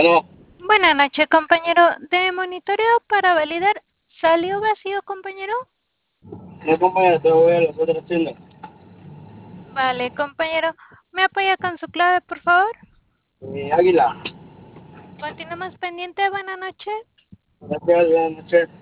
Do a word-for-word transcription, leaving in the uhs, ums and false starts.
Bueno, Buenas noches, compañero. De monitoreo para validar. ¿Salió vacío, compañero? no compañero, te voy a ver lo que estás haciendo. Vale, compañero. ¿Me apoya con su clave, por favor? Eh, Águila, Continuamos pendiente. Buenas noches. gracias, buenas noches.